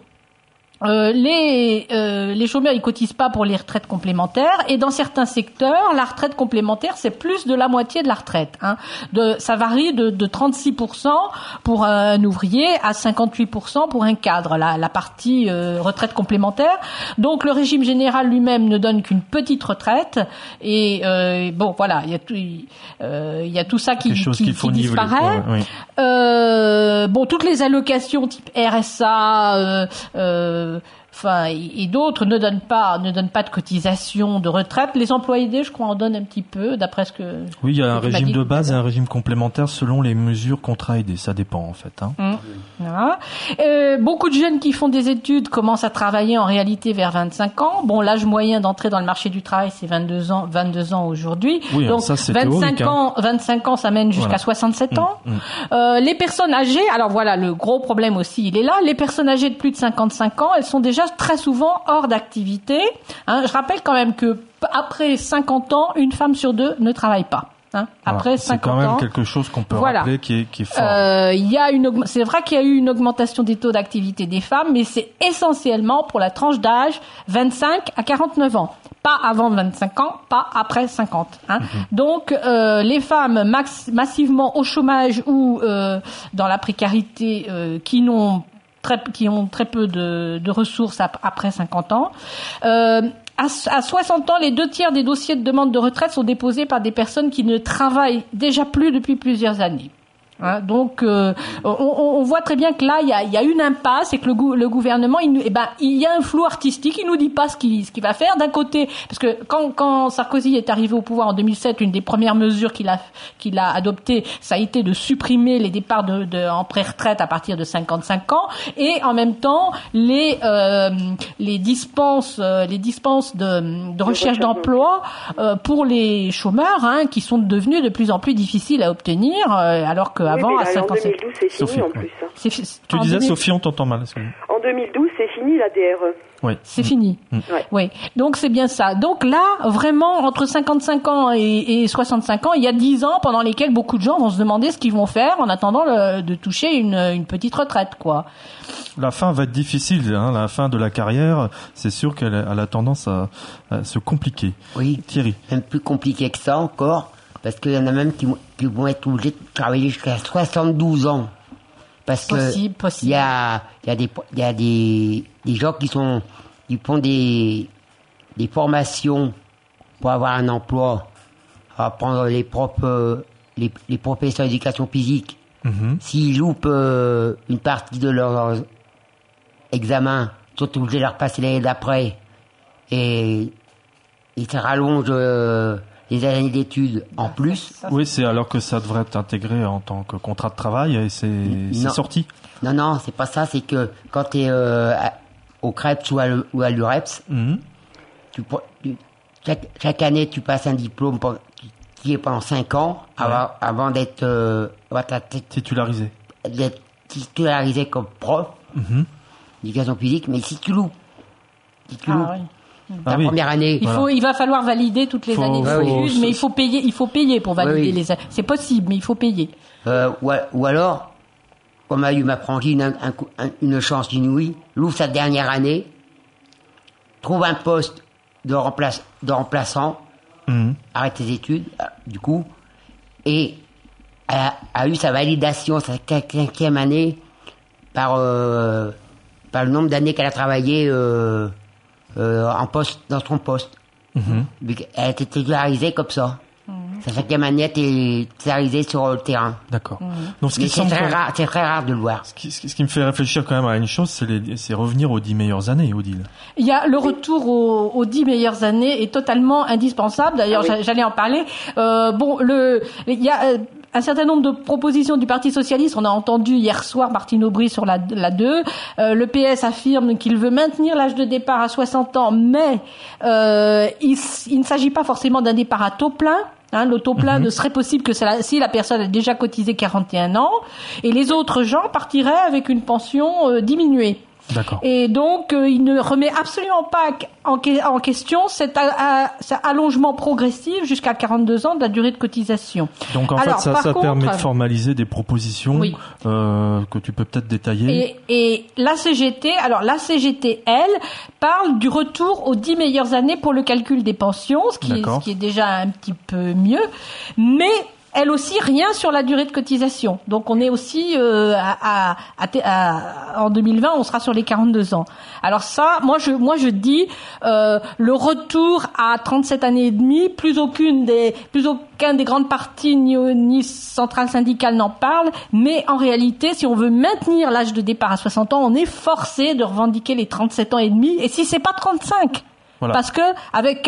les chômeurs, ils cotisent pas pour les retraites complémentaires, et dans certains secteurs, la retraite complémentaire, c'est plus de la moitié de la retraite. Hein. Ça varie de 36% pour un ouvrier à 58% pour un cadre, la partie retraite complémentaire. Donc le régime général lui-même ne donne qu'une petite retraite, et voilà, il y a tout ça qui disparaît. Toutes les allocations type RSA, et d'autres ne donnent pas de cotisation de retraite. Les emplois aidés, je crois, en donnent un petit peu, d'après ce que... Oui, il y a un régime de base et un régime complémentaire selon les mesures contrats aidés. Ça dépend, en fait. Hein. Voilà. Beaucoup de jeunes qui font des études commencent à travailler en réalité vers 25 ans. L'âge moyen d'entrée dans le marché du travail, c'est 22 ans aujourd'hui. Oui, donc, ça, c'est 25 ans, ça mène jusqu'à 67 ans. Les personnes âgées, alors voilà, le gros problème aussi, il est là. Les personnes âgées de plus de 55 ans, elles sont déjà très souvent hors d'activité. Hein, je rappelle quand même que après 50 ans, une femme sur deux ne travaille pas. Hein, après 50 ans. C'est quand même quelque chose qu'on peut rappeler qui est fort. C'est vrai qu'il y a eu une augmentation des taux d'activité des femmes, mais c'est essentiellement pour la tranche d'âge 25 à 49 ans. Pas avant 25 ans, pas après 50. Hein. Donc, les femmes massivement au chômage ou dans la précarité qui ont très peu de ressources après 50 ans. À 60 ans, les 2/3 des dossiers de demande de retraite sont déposés par des personnes qui ne travaillent déjà plus depuis plusieurs années. Hein, donc, on voit très bien que là, il y a une impasse et que le gouvernement, il y a un flou artistique. Il nous dit pas ce qu'il va faire. D'un côté, parce que quand Sarkozy est arrivé au pouvoir en 2007, une des premières mesures qu'il a adoptées, ça a été de supprimer les départs en pré-retraite à partir de 55 ans, et en même temps les dispenses de recherche d'emploi pour les chômeurs, hein, qui sont devenus de plus en plus difficiles à obtenir, alors que avant, à 55 ans. En 2012, c'est fini. Sophie, en plus. Tu disais, Sophie, on t'entend mal. En 2012, c'est fini la DRE. Oui. C'est fini. Ouais. Oui. Donc c'est bien ça. Donc là, vraiment, entre 55 ans et 65 ans, il y a 10 ans pendant lesquels beaucoup de gens vont se demander ce qu'ils vont faire en attendant de toucher une petite retraite, quoi. La fin va être difficile, hein. La fin de la carrière, c'est sûr qu'elle a tendance à se compliquer. Oui. Thierry. Même plus compliqué que ça encore, parce qu'il y en a même qui vont être obligés de travailler jusqu'à 72 ans. Parce possible. Il y a des gens qui font des formations pour avoir un emploi, à prendre les professeurs d'éducation physique. S'ils loupent une partie de leurs examens, ils sont obligés de leur passer l'année d'après, et ça rallonge les années d'études en plus. Oui, c'est alors que ça devrait être intégré en tant que contrat de travail, et c'est sorti. Non, c'est pas ça. C'est que quand tu es au CREPS ou à l'UREPS, chaque année tu passes un diplôme qui est pendant 5 ans avant d'être titularisé. D'être titularisé comme prof d'éducation physique. Mais si tu loupes la première année, il va falloir valider toutes les années d'études, mais il faut payer pour valider les années. C'est possible, mais il faut payer. Ou alors, comme a eu ma frangine une chance inouïe, loupe sa dernière année, trouve un poste de remplaçant, arrête ses études, du coup, et a eu sa validation, sa 5e année, par le nombre d'années qu'elle a travaillé dans son poste. Elle a été titularisée comme ça. Sa 5e année a été titularisée sur le terrain. D'accord. Donc, c'est très rare de le voir. Ce qui me fait réfléchir quand même à une chose, c'est revenir aux 10 meilleures années, Odile. Il y a le retour aux 10 meilleures années est totalement indispensable. D'ailleurs, j'allais en parler. Il y a un certain nombre de propositions du Parti socialiste. On a entendu hier soir Martine Aubry sur la 2. Le PS affirme qu'il veut maintenir l'âge de départ à 60 ans, mais il ne s'agit pas forcément d'un départ à taux plein. Le taux plein ne serait possible que si la personne a déjà cotisé 41 ans, et les autres gens partiraient avec une pension diminuée. D'accord. Et donc, il ne remet absolument pas en question cet allongement progressif jusqu'à 42 ans de la durée de cotisation. Donc, en fait, ça permet de formaliser des propositions que tu peux peut-être détailler. Et la CGT, elle, parle du retour aux 10 meilleures années pour le calcul des pensions, ce qui est déjà un petit peu mieux, mais elle aussi, rien sur la durée de cotisation. Donc, on est aussi en 2020, on sera sur les 42 ans. Alors ça, moi je dis le retour à 37 années et demie, plus aucun des grandes partis ni centrales syndicales n'en parle. Mais en réalité, si on veut maintenir l'âge de départ à 60 ans, on est forcé de revendiquer les 37 ans et demi. Et si c'est pas 35, parce que avec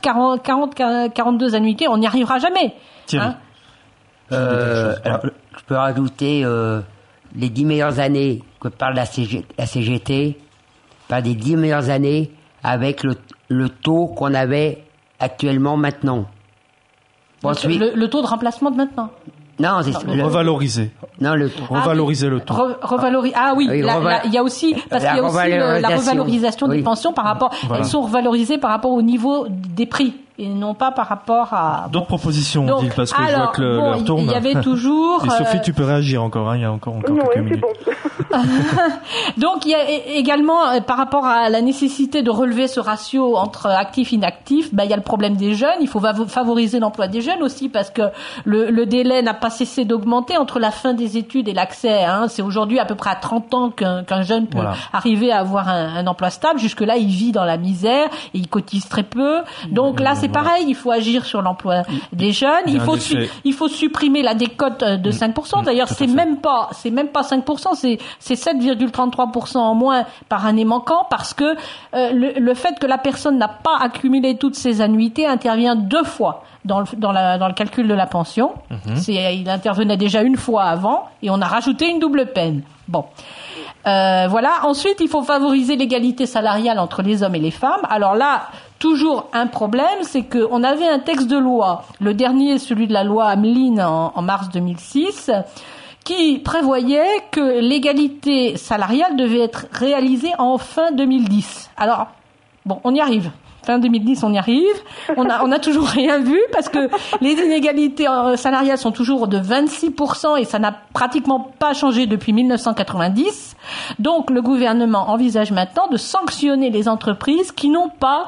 42 annuités, on n'y arrivera jamais. Thierry. Alors, je peux rajouter les 10 meilleures années que parle la CGT, pas des 10 meilleures années avec le taux qu'on avait actuellement maintenant. Ensuite, le taux de remplacement de maintenant. Non, c'est revaloriser. Non, le taux. Revaloriser le taux. Il y a aussi parce qu'il y a aussi la revalorisation des pensions par rapport. Elles sont revalorisées par rapport au niveau des prix et non pas par rapport à d'autres propositions. Donc, parce que je vois que l'heure tourne. Il y avait toujours. Et Sophie, tu peux réagir encore. Il y a encore quelques minutes. Bon. Donc il y a également par rapport à la nécessité de relever ce ratio entre actifs et inactifs, il y a le problème des jeunes. Il faut favoriser l'emploi des jeunes aussi parce que le délai n'a pas cessé d'augmenter entre la fin des études et l'accès. C'est aujourd'hui à peu près à 30 ans qu'un jeune peut arriver à avoir un emploi stable. Jusque là, il vit dans la misère et il cotise très peu. Donc là, c'est pareil, il faut agir sur l'emploi des jeunes, il faut supprimer la décote de 5%. D'ailleurs, c'est même pas 5%, c'est 7,33% en moins par année manquant, parce que le fait que la personne n'a pas accumulé toutes ses annuités intervient 2 fois dans le calcul de la pension. Il intervenait déjà une fois avant et on a rajouté une double peine. Bon. Voilà. Ensuite, il faut favoriser l'égalité salariale entre les hommes et les femmes. Alors là, toujours un problème, c'est qu'on avait un texte de loi, le dernier, celui de la loi Ameline en mars 2006, qui prévoyait que l'égalité salariale devait être réalisée en fin 2010. Alors, bon, on y arrive. Fin 2010, on y arrive. On a toujours rien vu, parce que les inégalités salariales sont toujours de 26% et ça n'a pratiquement pas changé depuis 1990. Donc, le gouvernement envisage maintenant de sanctionner les entreprises qui n'ont pas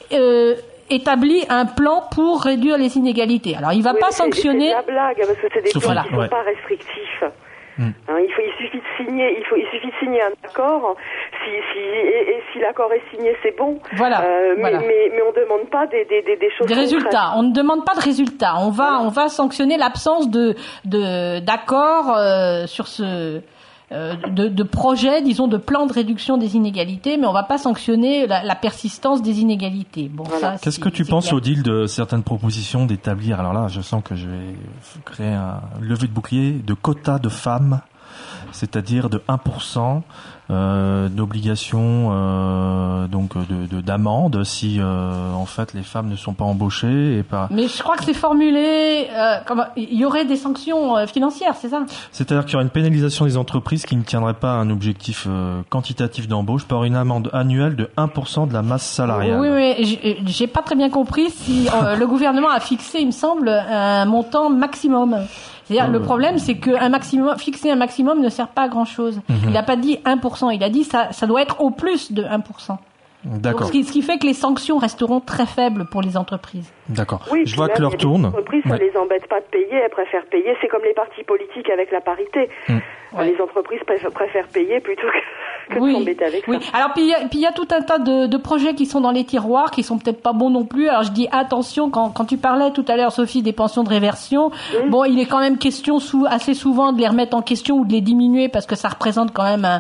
établi un plan pour réduire les inégalités. Alors, il va pas sanctionner. C'est de la blague, parce que c'est des plans qui sont pas restrictifs. Hein, il suffit de signer un accord. Si l'accord est signé, c'est bon. Voilà. Mais on demande pas des choses. Des résultats. On ne demande pas de résultats. On va sanctionner l'absence d'accord sur ce de projet, disons, de plan de réduction des inégalités, mais on va pas sanctionner la persistance des inégalités. Bon, voilà. Ça. Qu'est-ce que tu penses, Odile, de certaines propositions d'établir, alors là, je sens que je vais créer un lever de bouclier, de quotas de femmes, c'est-à-dire de 1% d'obligation d'amende si en fait les femmes ne sont pas embauchées et pas. Mais je crois que c'est formulé comme il y aurait des sanctions financières, c'est ça? C'est-à-dire qu'il y aurait une pénalisation des entreprises qui ne tiendraient pas à un objectif quantitatif d'embauche par une amende annuelle de 1% de la masse salariale. Oui, mais j'ai pas très bien compris si le gouvernement a fixé, il me semble, un montant maximum. C'est-à-dire, le problème, c'est que fixer un maximum ne sert pas à grand-chose. Il n'a pas dit 1%, il a dit ça doit être au plus de 1%. D'accord. Donc, ce qui fait que les sanctions resteront très faibles pour les entreprises. D'accord. Oui, je vois que l'heure tourne. Les entreprises, ça les embête pas de payer, elles préfèrent payer. C'est comme les partis politiques avec la parité. Les entreprises préfèrent payer plutôt que de s'embêter avec ça. Alors, puis il y a tout un tas de projets qui sont dans les tiroirs, qui sont peut-être pas bons non plus. Alors, je dis attention, quand tu parlais tout à l'heure, Sophie, des pensions de réversion, bon, il est quand même question assez souvent de les remettre en question ou de les diminuer, parce que ça représente quand même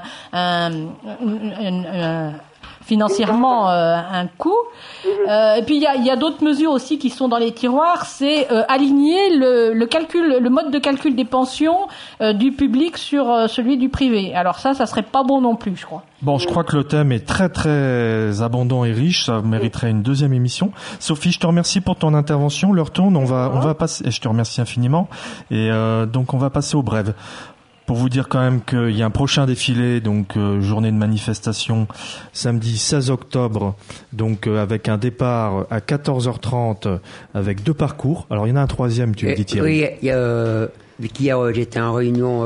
financièrement un coût. Et puis il y a d'autres mesures aussi qui sont dans les tiroirs, c'est aligner le mode de calcul des pensions du public sur celui du privé. Alors ça serait pas bon non plus, je crois. Bon, je crois que le thème est très très abondant et riche, ça mériterait une deuxième émission. Sophie, je te remercie pour ton intervention. L'heure tourne, on va passer, et je te remercie infiniment. Et donc on va passer aux brèves. Pour vous dire quand même qu'il y a un prochain défilé, donc journée de manifestation, samedi 16 octobre, donc avec un départ à 14h30 avec 2 parcours. Alors il y en a un troisième, tu me dis, Thierry. Oui, hier j'étais en réunion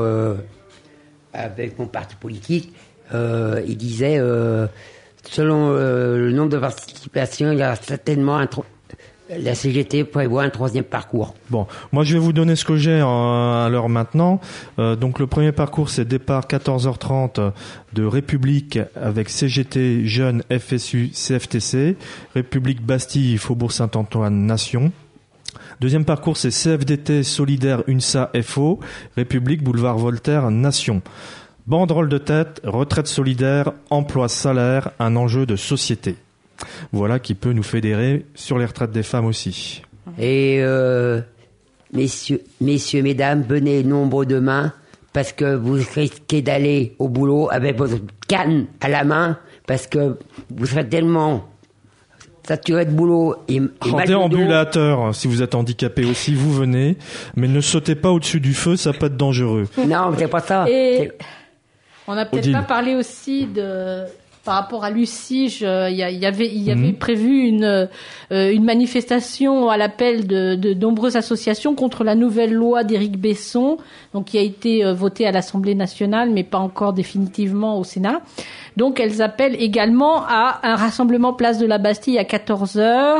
avec mon parti politique. Il disait, selon le nombre de participations, il y a certainement la CGT prévoit un 3e parcours. Bon, moi je vais vous donner ce que j'ai à l'heure maintenant. Donc le premier parcours, c'est départ 14h30 de République avec CGT, Jeunes, FSU, CFTC, République Bastille, Faubourg Saint-Antoine, Nation. Deuxième parcours, c'est CFDT, Solidaire, UNSA, FO, République, Boulevard Voltaire, Nation. Banderole de tête, retraite solidaire, emploi, salaire, un enjeu de société. Voilà qui peut nous fédérer sur les retraites des femmes aussi. Et messieurs, mesdames, venez nombreux demain, parce que vous risquez d'aller au boulot avec votre canne à la main, parce que vous serez tellement saturé de boulot et en mal déambulateur, si vous êtes handicapé aussi, vous venez, mais ne sautez pas au-dessus du feu, ça peut être dangereux. Non, c'est pas ça. Et on n'a peut-être Odile. pas parlé aussi par rapport à Lucie, il y avait prévu une manifestation à l'appel de nombreuses associations contre la nouvelle loi d'Éric Besson, donc qui a été votée à l'Assemblée nationale, mais pas encore définitivement au Sénat. Donc elles appellent également à un rassemblement place de la Bastille à 14h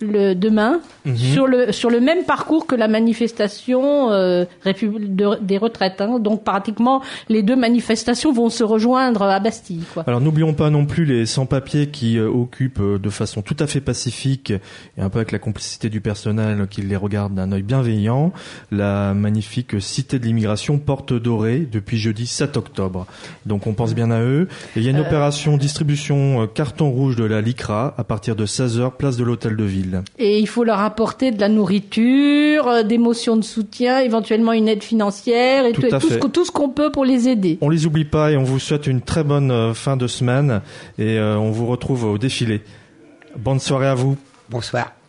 demain sur le même parcours que la manifestation des retraites. Hein. Donc pratiquement les deux manifestations vont se rejoindre à Bastille. Quoi. Alors n'oublions pas non plus les sans-papiers qui occupent de façon tout à fait pacifique et un peu avec la complicité du personnel qui les regarde d'un œil bienveillant, la magnifique Cité de l'Immigration Porte Dorée depuis jeudi 7 octobre. Donc on pense bien à eux. Et il y a une opération distribution carton rouge de la LICRA à partir de 16h, place de l'Hôtel de Ville. Et il faut leur apporter de la nourriture, des motions de soutien, éventuellement une aide financière et tout ce qu'on peut pour les aider. On les oublie pas et on vous souhaite une très bonne fin de semaine et on vous retrouve au défilé. Bonne soirée à vous. Bonsoir.